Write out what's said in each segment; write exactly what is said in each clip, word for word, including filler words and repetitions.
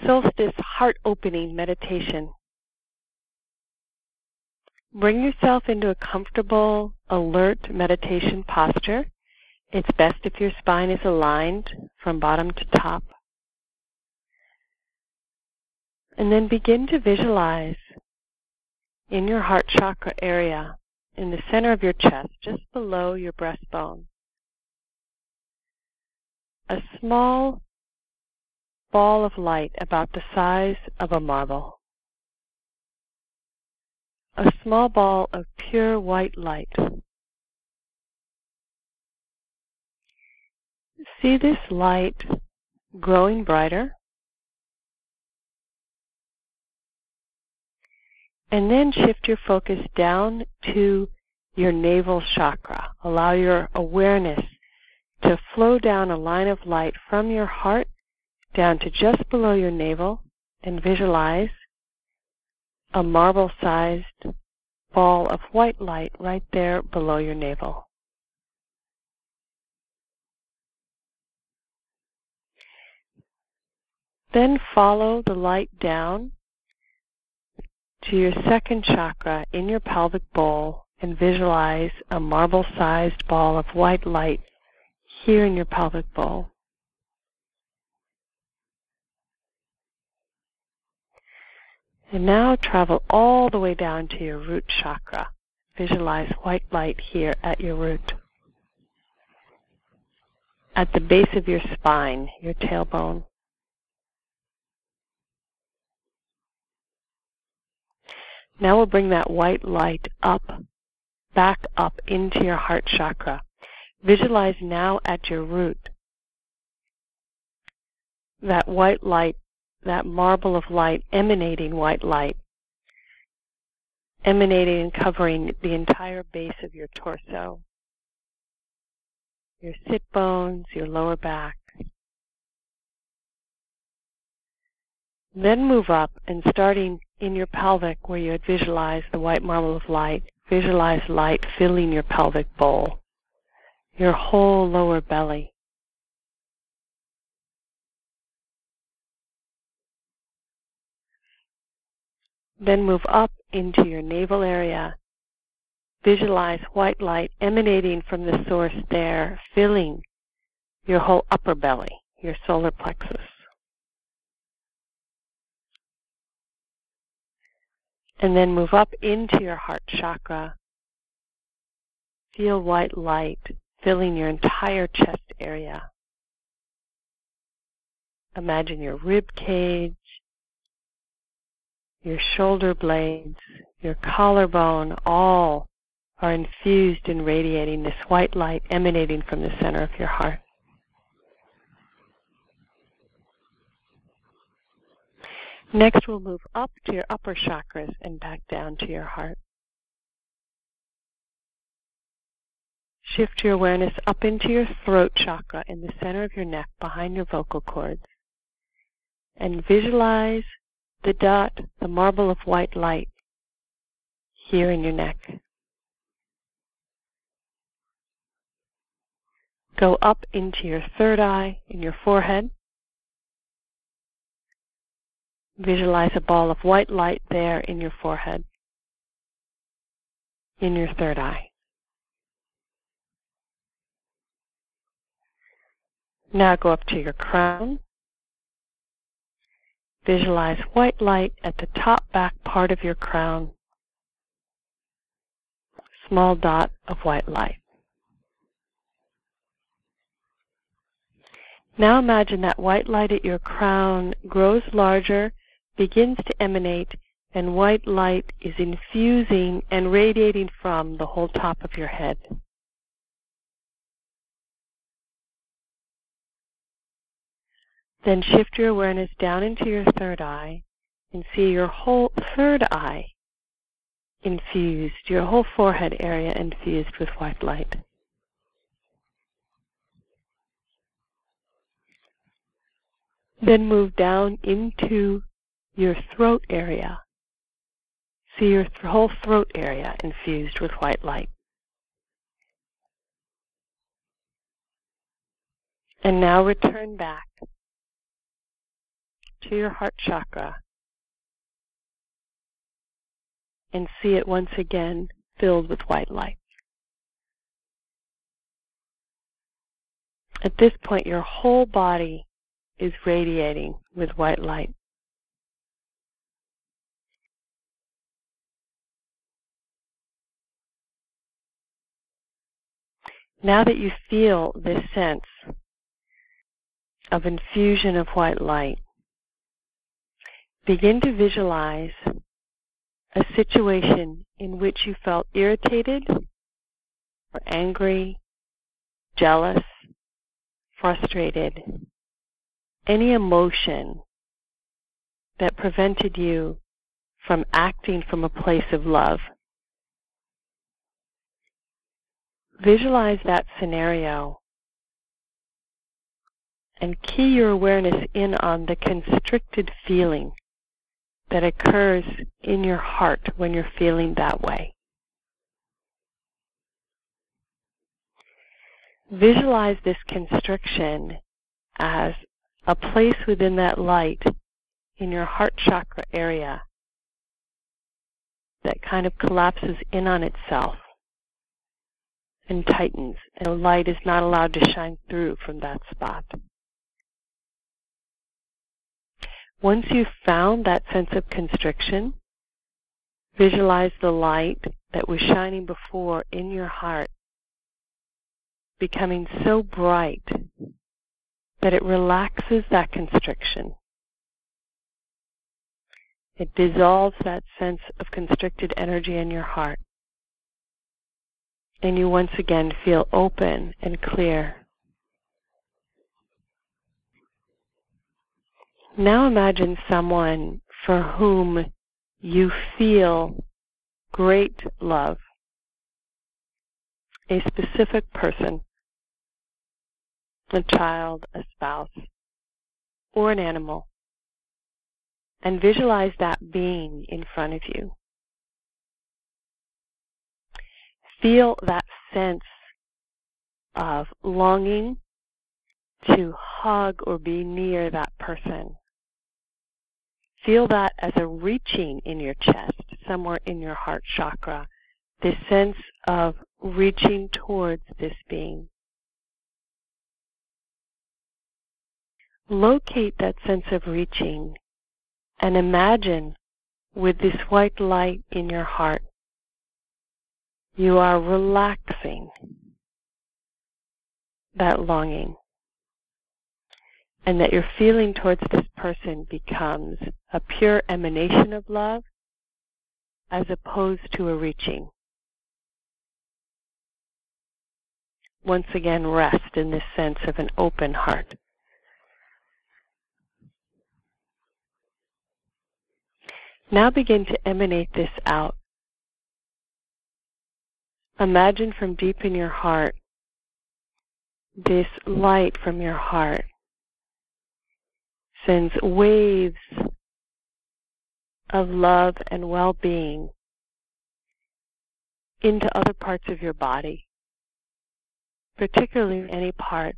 solstice heart-opening meditation. Bring yourself into a comfortable, alert meditation posture. It's best if your spine is aligned from bottom to top. And then begin to visualize in your heart chakra area, in the center of your chest, just below your breastbone, a small ball of light about the size of a marble. A small ball of pure white light. See this light growing brighter, and then shift your focus down to your navel chakra. Allow your awareness to flow down a line of light from your heart down to just below your navel, and visualize a marble-sized ball of white light right there below your navel. Then follow the light down to your second chakra in your pelvic bowl and visualize a marble-sized ball of white light here in your pelvic bowl. And now travel all the way down to your root chakra. Visualize white light here at your root, at the base of your spine, your tailbone. Now we'll bring that white light up, back up into your heart chakra. Visualize now at your root that white light, that marble of light, emanating white light, emanating and covering the entire base of your torso, your sit bones, your lower back. Then move up, and starting in your pelvic where you had visualized the white marble of light, visualize light filling your pelvic bowl, your whole lower belly. Then move up into your navel area. Visualize white light emanating from the source there, filling your whole upper belly, your solar plexus. And then move up into your heart chakra. Feel white light filling your entire chest area. Imagine your rib cage, your shoulder blades, your collarbone, all are infused and radiating this white light emanating from the center of your heart. Next, we'll move up to your upper chakras and back down to your heart. Shift your awareness up into your throat chakra in the center of your neck behind your vocal cords, and visualize the dot, the marble of white light here in your neck. Go up into your third eye in your forehead. Visualize a ball of white light there in your forehead, in your third eye. Now go up to your crown. Visualize white light at the top back part of your crown. Small dot of white light. Now imagine that white light at your crown grows larger, begins to emanate, and white light is infusing and radiating from the whole top of your head. Then shift your awareness down into your third eye and see your whole third eye infused, your whole forehead area infused with white light. Then move down into your throat area. See your th- whole throat area infused with white light. And now return back to your heart chakra and see it once again filled with white light. At this point, your whole body is radiating with white light. Now that you feel this sense of infusion of white light, begin to visualize a situation in which you felt irritated or angry, jealous, frustrated, any emotion that prevented you from acting from a place of love. Visualize that scenario and key your awareness in on the constricted feeling that occurs in your heart when you're feeling that way. Visualize this constriction as a place within that light in your heart chakra area that kind of collapses in on itself and tightens, and the light is not allowed to shine through from that spot. Once you've found that sense of constriction, visualize the light that was shining before in your heart becoming so bright that it relaxes that constriction. It dissolves that sense of constricted energy in your heart. And you once again feel open and clear. Now imagine someone for whom you feel great love, a specific person, a child, a spouse, or an animal, and visualize that being in front of you. Feel that sense of longing to hug or be near that person. Feel that as a reaching in your chest, somewhere in your heart chakra, this sense of reaching towards this being. Locate that sense of reaching and imagine with this white light in your heart, you are relaxing that longing, and that your feeling towards this person becomes a pure emanation of love as opposed to a reaching. Once again, rest in this sense of an open heart. Now begin to emanate this out. Imagine from deep in your heart, this light from your heart sends waves of love and well-being into other parts of your body, particularly any parts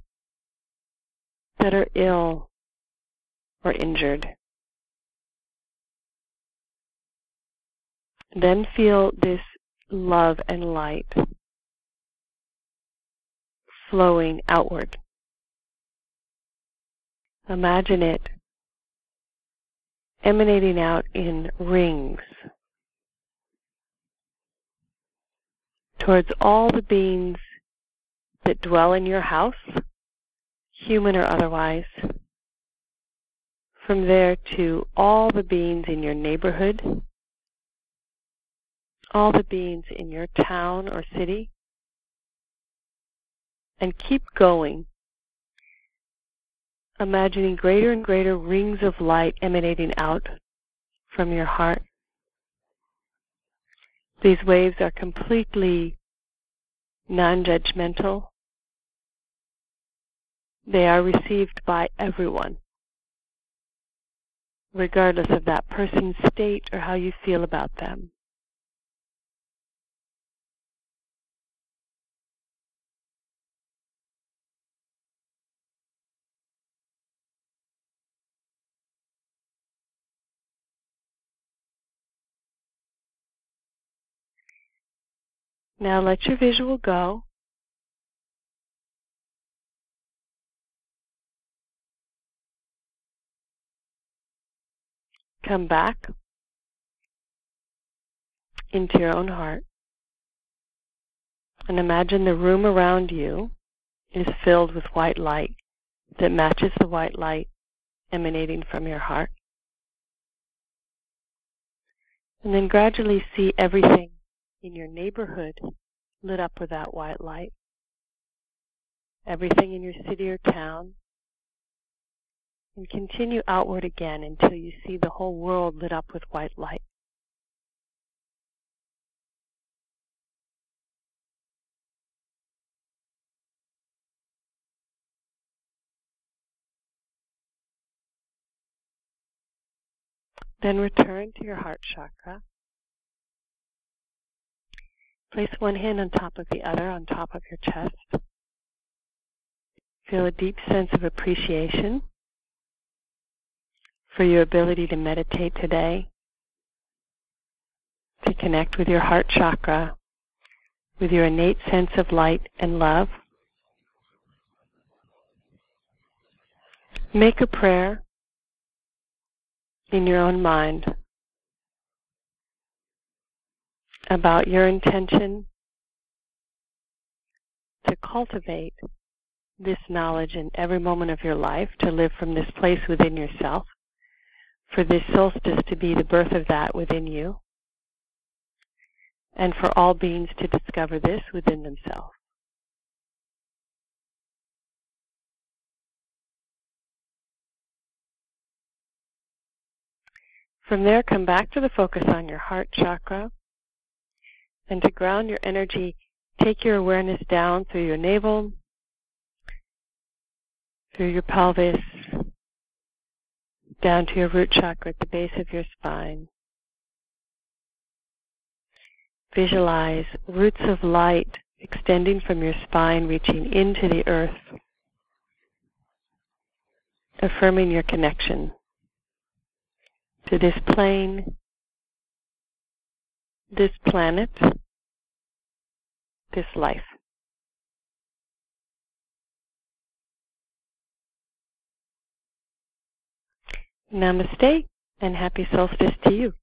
that are ill or injured. Then feel this love and light flowing outward. Imagine it emanating out in rings towards all the beings that dwell in your house, human or otherwise. From there to all the beings in your neighborhood, all the beings in your town or city, and keep going, imagining greater and greater rings of light emanating out from your heart. These waves are completely non-judgmental. They are received by everyone, regardless of that person's state or how you feel about them. Now let your visual go. Come back into your own heart and imagine the room around you is filled with white light that matches the white light emanating from your heart. And then gradually see everything in your neighborhood lit up with that white light. Everything in your city or town. And continue outward again until you see the whole world lit up with white light. Then return to your heart chakra. Place one hand on top of the other on top of your chest. Feel a deep sense of appreciation for your ability to meditate today, to connect with your heart chakra, with your innate sense of light and love. Make a prayer in your own mind about your intention to cultivate this knowledge in every moment of your life, to live from this place within yourself, for this solstice to be the birth of that within you, and for all beings to discover this within themselves. From there, come back to the focus on your heart chakra, and to ground your energy, take your awareness down through your navel, through your pelvis, down to your root chakra at the base of your spine. Visualize roots of light extending from your spine, reaching into the earth, affirming your connection to this plane, this planet, this life. Namaste, and happy solstice to you.